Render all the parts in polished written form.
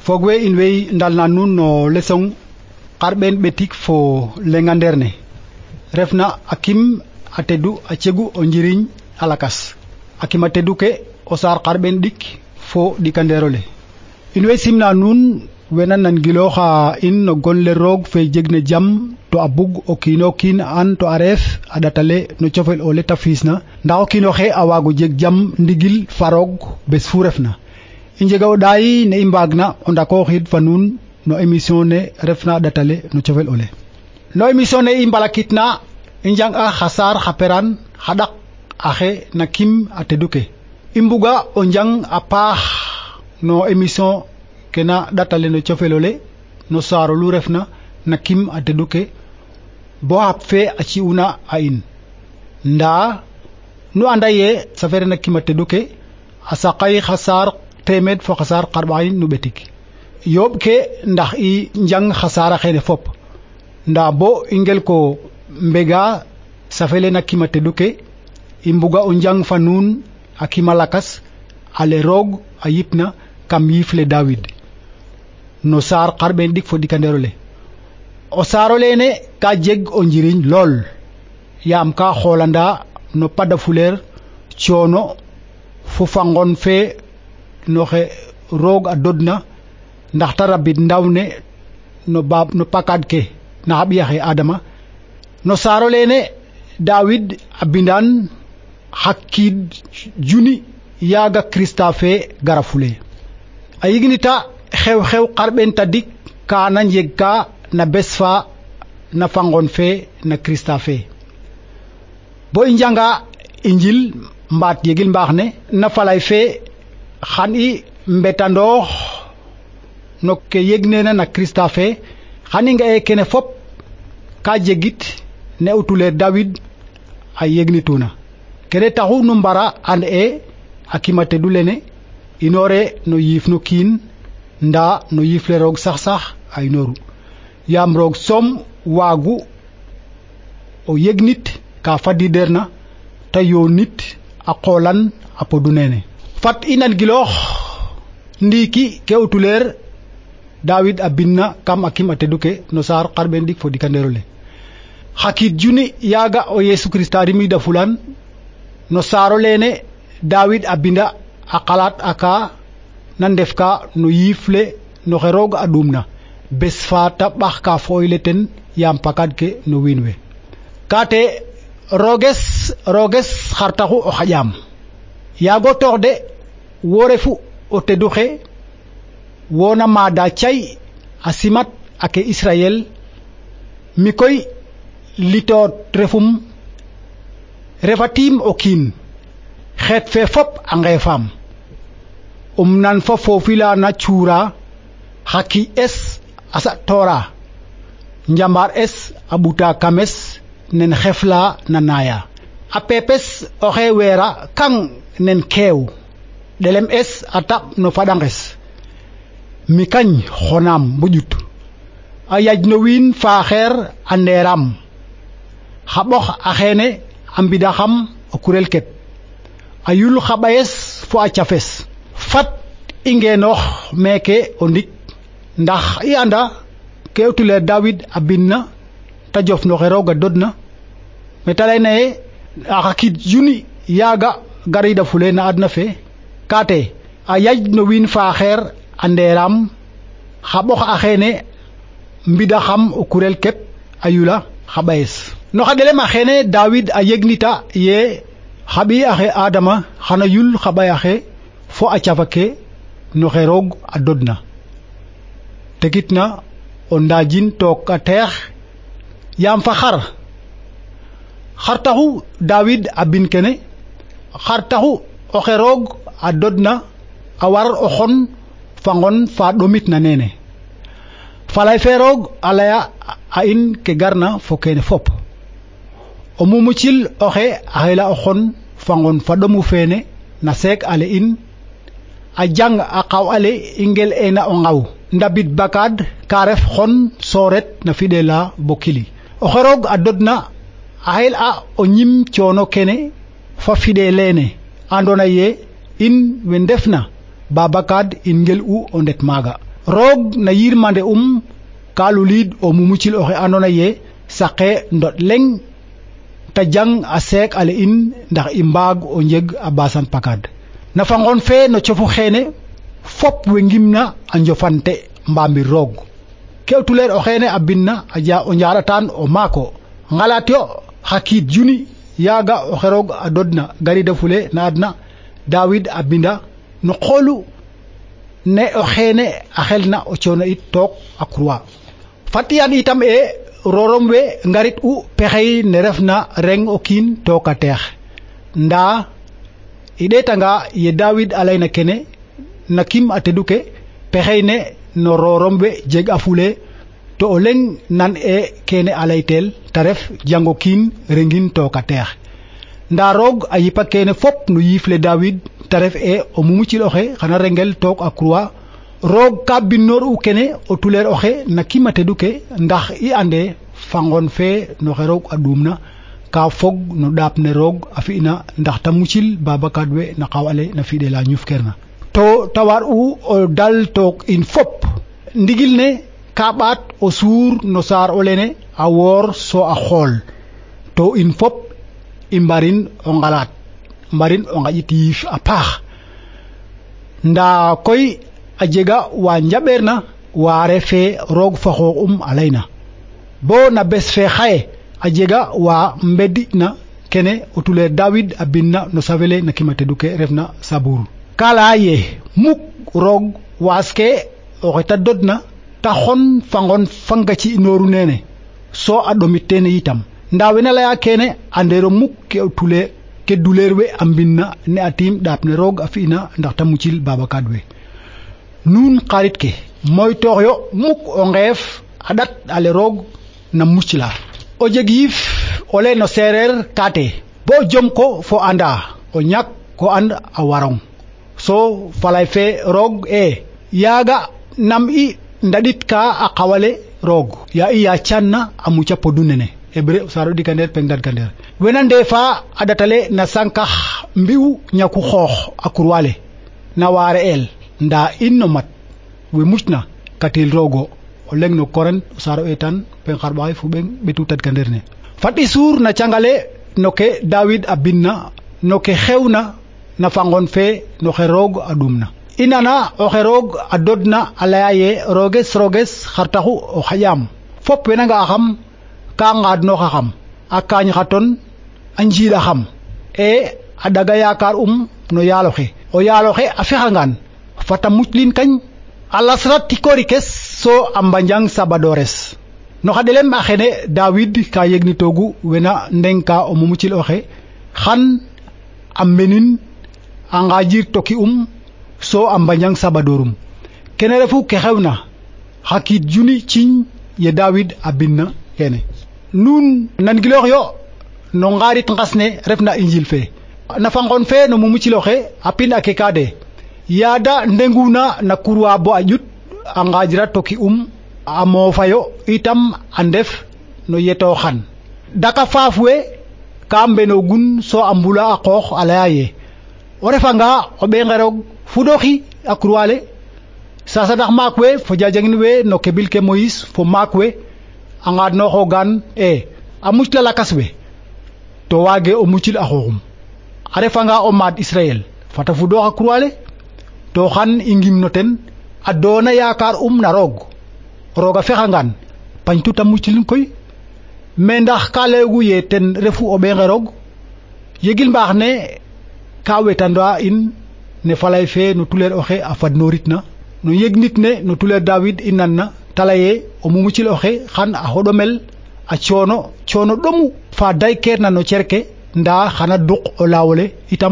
fogwe inwey ndalna nun no lesson qarben betik fo lenganderne refna akim atedu acegu o njiriñ alakas akim atedu ke o sar qarben dik fo dikanderole inwey simna nun wena nan giloxa in no gonle roog fe jegne jam to abug o kino kin an to aref adatale no cofel o leta fisna nda o kino xe awago jeg jam ndigil farog bes fu refna injega o dayi ne imbagna o ndako xid fa nun no émission ne refna datale no cofel ole no émission ne imbalakitna injang a khasar khaperan hadak axe na kim ateduke imbuga o njang a paax no émission kena datale no cofel ole no saro lu refna na kim ateduke bo hab fe a ci una a in nda nu andaye safere na kim ateduke asaqay khasar temed fo khasar qarbayn nu betik yob ke ndax i njang khasara xene fop nda bo ingel ko mbega safele na kim ateduke imbuga o njang fa nun akima lakas ale rog ayipna kam yifle David no sar qarben dik fo dikanderole o sarole ne ka jeg o njiriñ lol yam ka xolanda no pada fuler ciono fu fangon fe no xe rog a dodna ndax ta rabid ndawne no bab no pakad ke na habiyaxe adama no sarole ne David abindan hakid juni yaga Krista fe garafule ayignita xew qarben tadik ka na njeg ka na besfa na fangon fe na Krista fe bo injanga injil mbat yegil mbax ne na falay fe xan i mbetandoox no ke yegnena na Krista fe xani nga e kene fop ka jegit ne utule David ay yegnituna kene taxu nu mbara and e akimate du lene inore no yif no kin nda no yifle roog sax ay noru yam roog som wagu o yegnit ka fadiderna ta yonit a qolan a podu nene fat inan gilox ndiki ke utuler David abinna kam akim ateduke no sar qarben dik fo dikanderole hakit juni yaga o Yesu Krista rimi da fulan no saro lene David abinda akalat aka nan def ka no yifle no xerog adumna bes fata bax ka foyleten yam pakad ke no winwe kate roges xartaxu o xajam yago torde worefu o teduxe wona mada chay asimat ake Israel mikoy litot refum refatim o kin xet fe fop a ngefam nan fa fofila na chura haki es asa tora njambar es abuta kames nen xefla na naya a pepes oxe wera kang nen kew delem es atap no fadanges mikany khonam bujut ayaj no win faxer anderam xabox axene ambida xam o kurel ket ayul xabayes fo a cafes fat ingenox meke o ndik ndax i anda ke utule David abinna ta jof no xeroga dodna metalene a xakit juni yaga garida fule na adna fe kate a yaj no win faxer anderam xabox axene mbida xam o kurel kep ayula xabayes no xadelem axene David a yegnita ye xabi axe Adama xana yul xabay axe fo a cafake no xerog a dodna tegitna o ndajin tok a teex yam fa xar taxu David abin kene xar taxu o xerog a dodna a war o xon fangon fa domit na nene falay fe roog a laya a in ke garna fo kene fop o mumucil oxe a xela o xon fangon fa domu fene na seek ale in a jang a qaw ale ingel ena o ngaw ndabit bakad ka ref xon soret na fidela bokili o xerog a dodna a xel a o ñim coono kene fa fidelene andona ye in we ndefna babakad in ngel u o ndet maga roog na yirmande ka lulid o mumucil oxe andona ye saqe ndot leng ta jang a seek ale in ndax i mbaag o njeg a basan pakad na fangon fe no cofu xene fop we ngimna a njofante mbamir roog ke o tuleer o xene a binna a ja o njaaratan o maako ngalat yo xakid juni yaga o xerog a dodna garida fule na adna David a binda no xolu ne o xene a xelna o coono it took a croix fatiyan itam rorom we ngarit u pexey ne refna reng o kiin took a teex nda i ɗeetanga ye David a layna kene na kim a teduke pexey ne no rorom we jeg a fule to o leng nan kene a laytel ta ref jango kiin rengin took a teex nda roog a yipa kene fop no yiifle David ta ref o mumucil oxe xana rengel took a croix roog ka binnoor u kene o tuleer oxe na kima teduke ndax i ande fangon fe no xe roog a ɗuumna ka fog no ɗaap ne roog a fi'na ndax ta mucil babakad we na qaw ale na fiɗela ñufkeerna to ta war u o dal took in fop ndigil ne ka ɓaat o suur no saar o lene a woor so a xool to in fop i mbarin o ngalat mbarin o ngaƴit yiif a paax nda koy a jega wa njaɓeerna waare fe roog fa xoox a layna bo na bes fe xaye a jega wa mbedi'na kene o tuleer David a binna no safele na kima teduke refna Sabour ka laya ye muk roog waaske oxe ta dodna ta xon fangon fangaci inooru nene so a ɗomit tene yitam nda wena laya kene andero muk ke duleer we a mbinna ne a tiim ɗaap ne roog a fi'na ndax ta mucil babakad we nuun xarit ke moytoox yo muk o ngeef a ɗat ale roog na mucla o jeg yiif o le no seereer kaate bo jom ko fo anda o ñak ko and a warong so falay fe roog yaaga nam i ndaɗit ka a qawale roog ya i yacanna a muca podu nene hebre saro dikander peng dadkander wena ndefa a ɗatale na sankax mbi'u ñaku xoox a kurwale na waare el nda in no mat we mucna katil roogo o leng no koren saro etan pen xarɓaxay fu ɓeng ɓetu tadkander ne fat i suur na cangale no ke David a binna no ke xewna na fangon fe no xe roog a ɗumna i nana o xe roog a dodna a laya ye roges xar taxu o xaƴaam fop wena nga xam ka ngaadnoxa xam a kaañ xa ton a njiiɗa xam a ɗaga yaakaar no yaaloxe o yaaloxe a fexangaan fata muclin kañ a lasrat tikorikes so a mbanjang sabadores no xa ɗelem a xene David ka yegnitoogu wena ndenka o mumucil oxe xan a mbenin a ngaajir toki so a mbanjang sabadorum kene refu ke xewna xa kiid juni ciñ ye David a binna kene nuun nangiloox yo no ngaarit ngas ne refna injil fe na fangon fe no mumucil oxe a pin ake ka de yaada ndenguna na kurwa bo a ƴut a ngaajira toki a moofayo itam a ndef no yetooxan daka faaf we ka mbenogun so a mbula a qoox a laya ye o refanga o ɓeenge roog fuɗoxi a kurwale sasanax maak we fo jajangin we no kebil ke Moïse fo maak we a ngaadnoxogaan a mucla lakas we to waage o mucil a xooxum a refanga o maad Israël fata fuɗoox a kurwale to xan i ngimno ten a doona yaakaar na roog rooga fexangaan pañtuta mucilin koy mais ndax ka layoogu ye ten refu o ɓeenge roog yegil mbaax ne ka wetanda in ne falay fe no tuleer oxe a fadnoritna no yegnit ne no tuleer David i nanna ta laye o mumucil oxe xan a hoɗomel a coono ɗomu fa daykeerna no cerke nda xana duq o laawole itam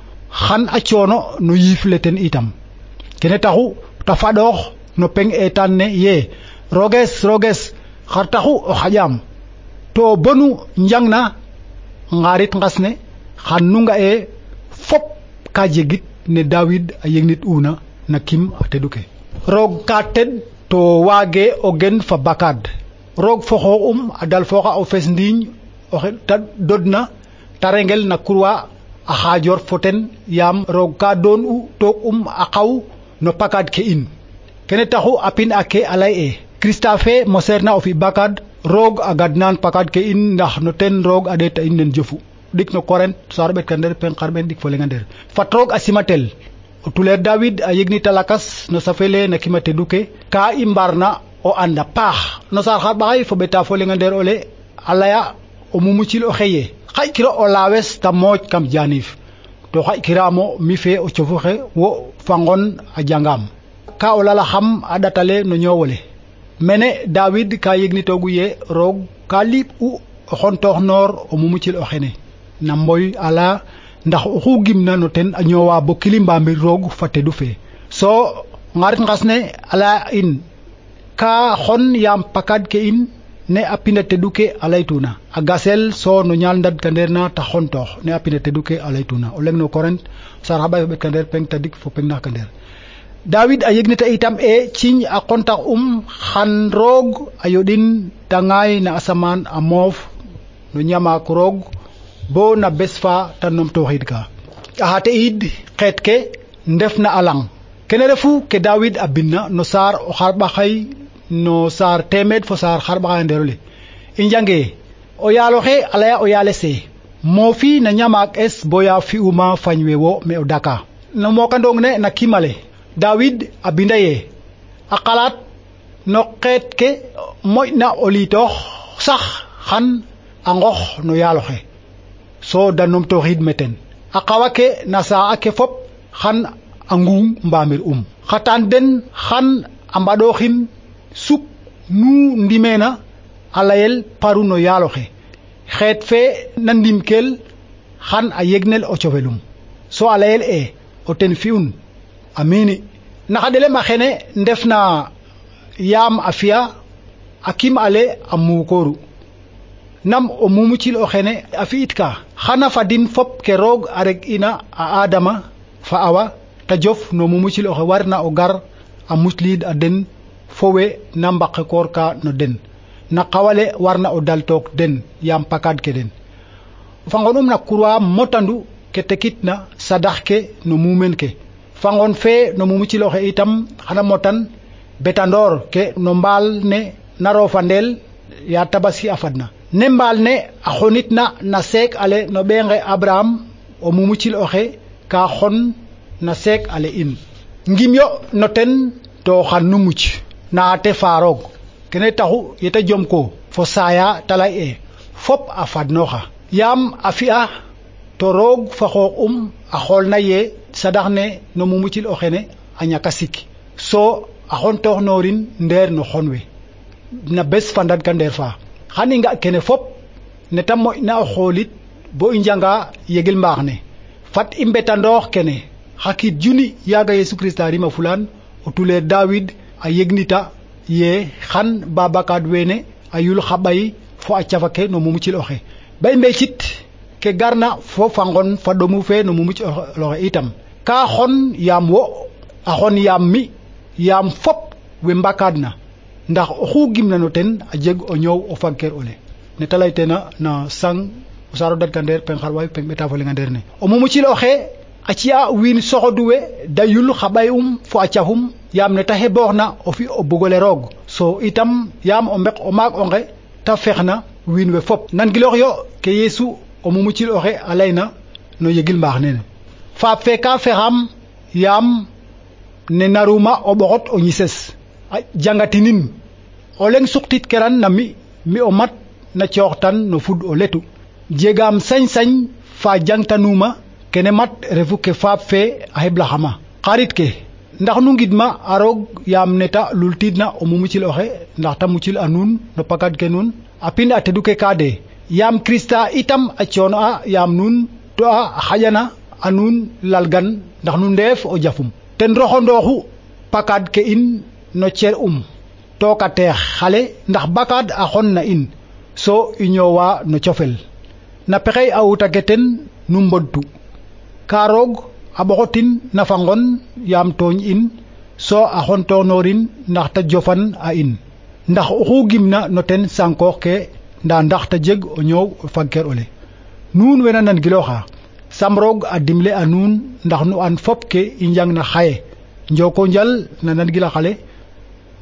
xan a coono no yiifle ten itam kene taxu ta faɗoox no peng etan ne ye roges xar taxu o xaƴaam to bonu njangna ngarit ngas ne xan nu nga'e fop ka jegit ne David a yegnit una na kim a teduke roog ka ted to waage o gen fa bakad roog fo xooxum a dal fooxa o fes ndiiñ oxe ta dodna ta rengel na kurwa a xaajor fo ten yaam roog ka doon u took a xaw no pakad ke in kene taxu apin ake alay e Krista fe moserna o fi bakad roog a gadnan pakad ke in ndax no ten roog a ɗeta in nen jofu dik no Korent sar ɓet kander pen xarɓen dik fo lengander fat roog a simatel o tuleer David a yegni talakas no safele na kimate duke ka i mbarna o anda paax no sar xarɓaxay fo ɓeta fo lengander ole a laya o mumucil o xeye xay kiro o lawes ta mooc kam janif to xay kiramo mi fe o cofu xe wo fangon a jangam ka o lala xam a ɗatale no ñowole mene David ka yegnitogu ye roog ka liib u o xontoox noor o mumucil o xene na mboy ala ndax oxu gimna no ten a ñoowa bo kilimbamir roog fa tedu fe so ngarit ngas ne ala in ka xon yaam pakad ke in ne a pina tedu ke a laytuna a gasel so no ñaal ndad kandeer na ta xontoox ne a pina tedu ke a laytuna o leng no Korent sar xaɓay fo ɓet kandeer peng tadik fo peng nax kandeer David a yegnita itam ciñ a kontax xan roog a yoɗin tangaay na asamaan a moof no ñamaak roog bo na bes fa ta numtooxid ka a xate id xeet ke ndef na a lang kene refu ke David a binna no saar o xarɓaxay no saar temed fo saar xarɓaxay nderole i njange o yaaloxe a laya o yaalese moofi na ñamaak es boya fi'uma fañ we wo me o daka no mokandong ne na kimale David a binda ye a xalaat no xeet ke moƴna o liitoox sax xan a ngox no yaaloxe so da numtooxid meten a qawa ke na saa'a ke fop xan a ngung mbamir xatan den xan a mbaɗooxin suk nu ndimena a layel paru no yaaloxe xeet fe na ndimkel xan a yegnel o cofelum so a layel o ten fi'un amini naxa ɗelem a xene ndef na yaam a fi'a a kim ale a muukooru nam o mumucil o xene a fi'it ka xana fadin fop ke roog a reg ina a Adama fa Awa ta jof no mumucil oxe warna o gar a musliid a den fo we na mbaqe koor ka no den na qawale warna o daltook den yaam pakad ke den fangonum na kurwa motandu ke tekitna sadax ke no mumen ke fangon fe no mumucil oxe itam xana motan betandoor ke no mbaal ne na roofandel ya tabaski a fadna ne mbaal ne a xonitna na seek ale no ɓeenge Abraham o mumucil oxe ka xon na seek ale in ngim yo no ten to xan nu muc na te faaroog kene taxu yeta jom ko fo saaya talay fop a fadnooxa yaam a fi'a to roog fa xoox a xoolna ye sadax ne no mumucil o xene a ñaka sik so a xontoox noorin ndeer no xon we na bes fa ndad ka ndeer fa xan i nga kene fop ne ta moƴna o xoolit bo i njanga yegel mbaax ne fat i mbetandoox kene xa kiid juni yaaga Yesu Krista rima fulaan o tuleer David a yegnita ye xan babakad wene a yul xa ɓay fo a cafa ke no mumucil oxe ba i mbecit ke garna fo fangon fa ɗomu fe no mumucil oxe itam ka xon yaam wo a xon yaam mi yaam fop we mbakadna ndax oxu gimna no ten a jeg o ñoow o fagkeer ole ne ta laytena na sang o saaro dadkandeer pen xarɓaxay pen ɓeta fo lengander ne o mumucil oxe a ci'a wiin soxodu we da yul xa ɓay fo a cafum yaam ne ta xebooxna o fi o bugole roog so itam yaam o mbek o maag onge ta fexna wiin we fop nangiloox yo ke Yesu o mumucil oxe a layna no yegil mbaax nene faap fe ka fexam yaam ne naruma o ɓoxot o ñises a jangatinin o leng suqtit keran na mi o mat na cooxtan no fud o letu jegaam sañ-sañ fa jangtanuma kene mat refu ke faap fe a xeblaxama xarit ke ndax nu ngidma a roog yaam neta lultiidna o mumucil oxe ndax ta mucil a nuun no pakad ke nuun a pin a tedu ke ka de yaam Krista itam a coono a yaam nuun to a xaƴana a nuun lalgan ndax nu ndeef o jafum ten roxondooxu pakad ke in no cer to ka teex xale ndax bakad a xon na in so i ñoowa no cofel na pexey a wuta ke ten nu mbodtu ka roog a ɓoxotin na fangon yaam tooñ in so a xontoonorin ndax ta jofan a in ndax oxu gimna no ten sankoox ke nda ndax ta jeg o ñoow o fagkeer ole nuun wena nan gilooxa sam roog a dimle a nuun ndax nu an fop ke i njang na xaye njoko njal na nan gila xale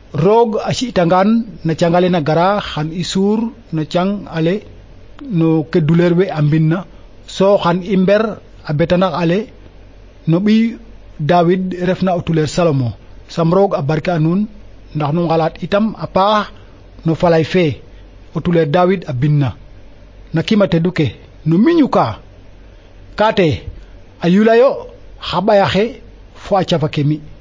roog a ci'tangaan na cang ale na gara xan i suur no cang ale no ke douleur we a mbinna so xan i mber a betanax ale no ɓiy David refna o tuleer Salomo sam roog a barke a nuun ndax nu ngalaat itam a paax no falay fe o tuleer David a binna na kima tedu ke no miñu kaate a yulayo xa ɓayaxe fo a cafa ke mi